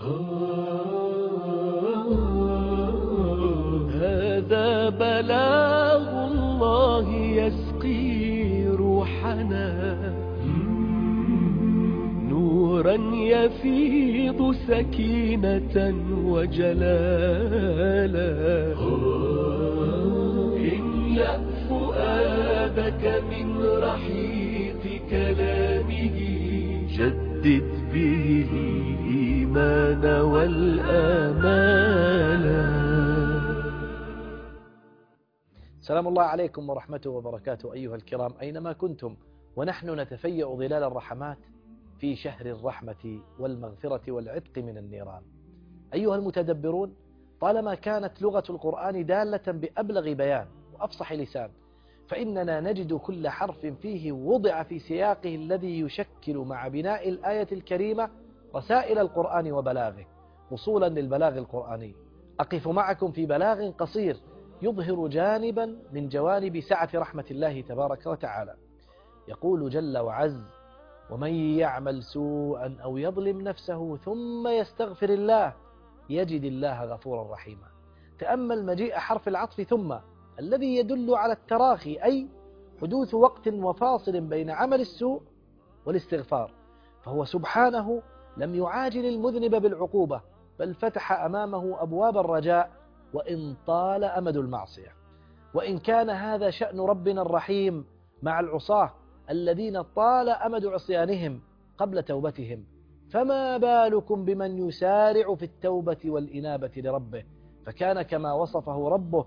هذا بلاغ الله يسقي روحنا، نورا يفيض سكينة وجلالا. املأ فؤادك من رحيق كلامه، جدد به الإيمان والآمال. سلام الله عليكم ورحمته وبركاته أيها الكرام أينما كنتم، ونحن نتفيأ ظلال الرحمات في شهر الرحمة والمغفرة والعتق من النيران. أيها المتدبرون، طالما كانت لغة القرآن دالة بأبلغ بيان وأفصح لسان، فإننا نجد كل حرف فيه وضع في سياقه الذي يشكل مع بناء الآية الكريمة رسائل القرآن وبلاغه وصولا للبلاغ القرآني. أقف معكم في بلاغ قصير يظهر جانبا من جوانب سعة رحمة الله تبارك وتعالى. يقول جل وعز: ومن يعمل سوءا أو يظلم نفسه ثم يستغفر الله يجد الله غفورا رحيما. تأمل مجيء حرف العطف ثم الذي يدل على التراخي، أي حدوث وقت وفاصل بين عمل السوء والاستغفار، فهو سبحانه لم يعاجل المذنب بالعقوبة، بل فتح أمامه أبواب الرجاء وإن طال أمد المعصية. وإن كان هذا شأن ربنا الرحيم مع العصاة الذين طال أمد عصيانهم قبل توبتهم، فما بالكم بمن يسارع في التوبة والإنابة لربه، فكان كما وصفه ربه: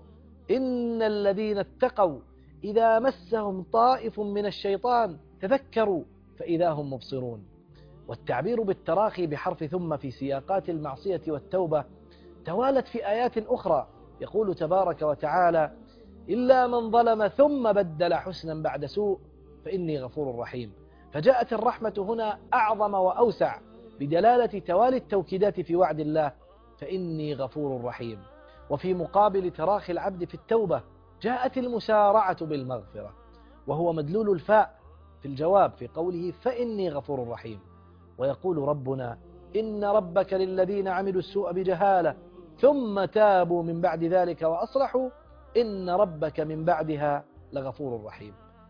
إن الذين اتقوا إذا مسهم طائف من الشيطان تذكروا فإذا هم مبصرون. والتعبير بالتراخي بحرف ثم في سياقات المعصية والتوبة توالت في آيات أخرى. يقول تبارك وتعالى: إلا من ظلم ثم بدل حسنا بعد سوء فإني غفور رحيم. فجاءت الرحمة هنا أعظم وأوسع بدلالة توالي التوكيدات في وعد الله: فإني غفور رحيم. وفي مقابل تراخي العبد في التوبة جاءت المسارعة بالمغفرة، وهو مدلول الفاء في الجواب في قوله: فإني غفور رحيم. ويقول ربنا: إن ربك للذين عملوا السوء بجهالة ثم تابوا من بعد ذلك وأصلحوا إن ربك من بعدها لغفور رحيم.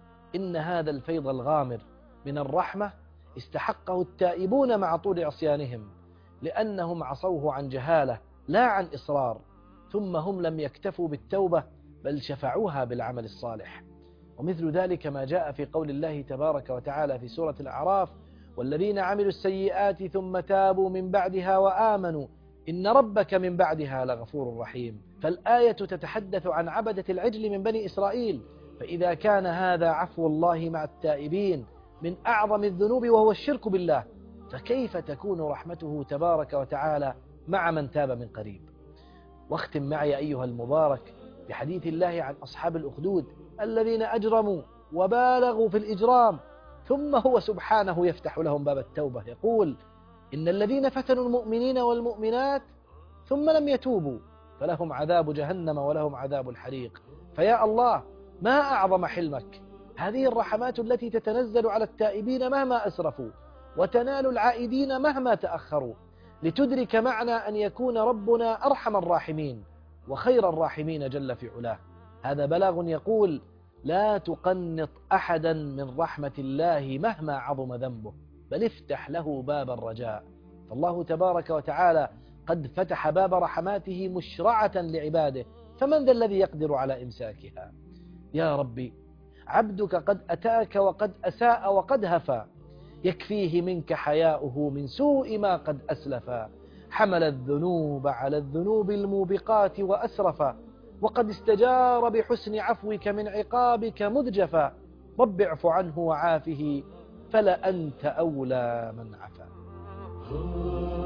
إن هذا الفيض الغامر من الرحمة استحقه التائبون مع طول عصيانهم، لأنهم عصوه عن جهالة لا عن إصرار، ثم هم لم يكتفوا بالتوبة بل شفعوها بالعمل الصالح. ومثل ذلك ما جاء في قول الله تبارك وتعالى في سورة الأعراف: والذين عملوا السيئات ثم تابوا من بعدها وآمنوا إن ربك من بعدها لغفور رحيم. فالآية تتحدث عن عبدة العجل من بني إسرائيل، فإذا كان هذا عفو الله مع التائبين من أعظم الذنوب وهو الشرك بالله، فكيف تكون رحمته تبارك وتعالى مع من تاب من قريب؟ واختم معي أيها المبارك بحديث الله عن أصحاب الأخدود الذين أجرموا وبالغوا في الإجرام، ثم هو سبحانه يفتح لهم باب التوبة. يقول: إن الذين فتنوا المؤمنين والمؤمنات ثم لم يتوبوا فلهم عذاب جهنم ولهم عذاب الحريق. فيا الله، ما أعظم حلمك! هذه الرحمات التي تتنزل على التائبين مهما أسرفوا، وتنال العائدين مهما تأخروا، لتدرك معنى أن يكون ربنا أرحم الراحمين وخير الراحمين جل في علاه. هذا بلاغ يقول: لا تقنط أحدا من رحمة الله مهما عظم ذنبه، بل افتح له باب الرجاء. فالله تبارك وتعالى قد فتح باب رحماته مشرعة لعباده، فمن ذا الذي يقدر على إمساكها؟ يا ربي، عبدك قد أتاك وقد أساء وقد هفى، يكفيه منك حياؤه من سوء ما قد أسلفا، حمل الذنوب على الذنوب الموبقات وأسرفا، وقد استجار بحسن عفوك من عقابك مذجفا. رب اعف عنه وعافه فلأنت أولى من عفا.